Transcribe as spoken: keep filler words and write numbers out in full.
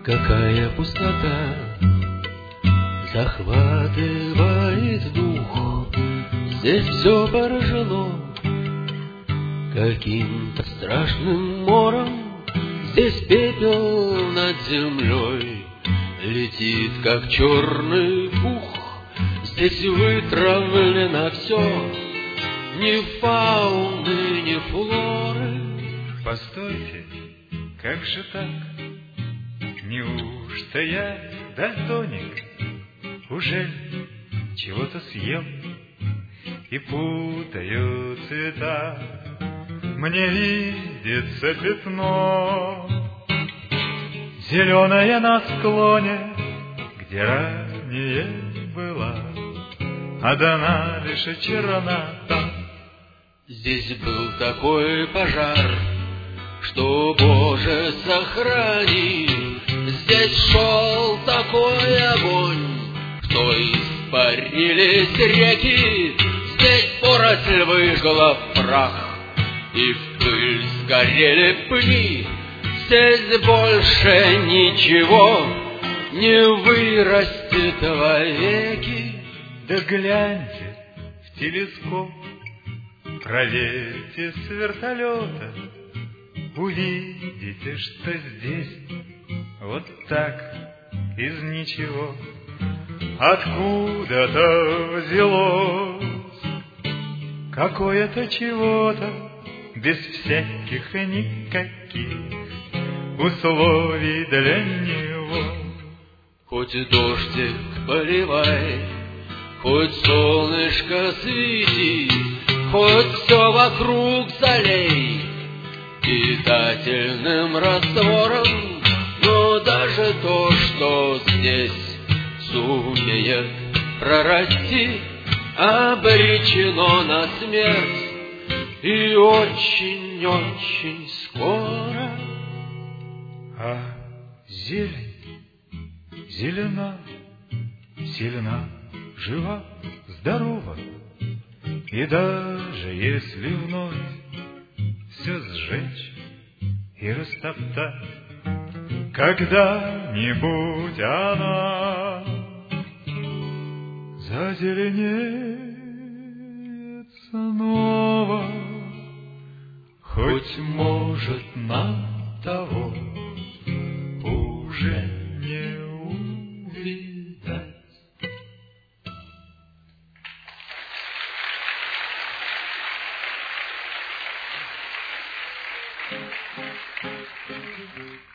Какая пустота захватывает дух, здесь все поражено каким-то страшным мором. Здесь пепел над землей летит, как черный пух. Здесь вытравлено все, ни фауны, ни флоры. Постойте, как же так? Неужто я дальтоник? Ужель чего-то съел и путаю цвета? Мне видится пятно зеленое на склоне, где ранее была одна лишь чернота. Здесь был такой пожар, что, Боже, сохрани. Здесь шел такой огонь, что испарились реки. Здесь поросль выжгла прах, и в пыль сгорели пни. Здесь больше ничего не вырастет вовеки. Да гляньте в телескоп, проверьте с вертолета, увидите, что здесь вот так из ничего откуда-то взялось какое-то чего-то без всяких и никаких условий для него. Хоть дождик поливай, хоть солнышко свети, хоть все вокруг залей питательным раствором, но даже то, что здесь сумеет прорасти, обречено на смерть и очень-очень скоро. А зелень зелена, сильна, жива, здорова, и даже если вновь все сжечь и растоптать, когда-нибудь она зазеленеет снова. Хоть, может, нам того уже не увидать. Thank you.